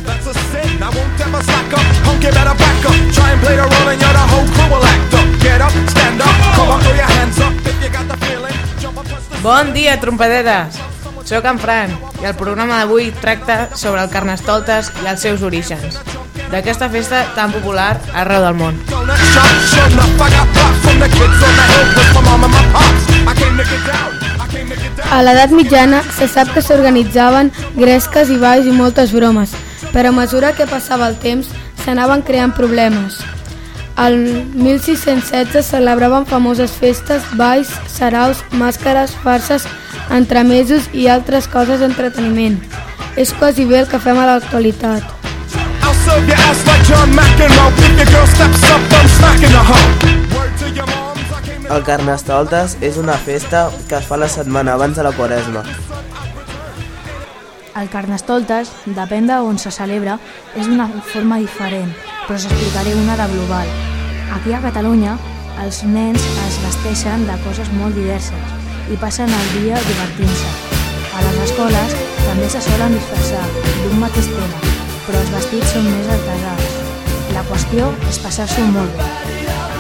That's a sin, I won't ever slack up. Honk, you better back up. Try and play the role and you're the whole crew will act up. Get up, stand up, come on, throw your hands up. If you got the feeling, jump up, press the... Bon dia, trompetetes! Soc en Fran i el programa d'avui tracta sobre el Carnestoltes i els seus orígens, d'aquesta festa tan popular arreu del món. A l'edat mitjana se sap que s'organitzaven gresques i balls i moltes bromes, però a mesura que passava el temps s'anaven creant problemes. Al 1616 celebraven famoses festes, balls, saraus, màscares, farses, entremesos i altres coses d'entreteniment. És quasi bé el que fem a l'actualitat. El Carnestoltes és una festa que es fa la setmana abans de la Quaresma. El Carnestoltes, depèn d'on se celebra, és d'una forma diferent, però s'explicaré una de global. Aquí a Catalunya, els nens es vesteixen de coses molt diverses i passen el dia divertint-se. A les escoles també se solen disfressar d'un mateix tema, però els vestits són més artesans. La qüestió és passar-s'ho molt bé.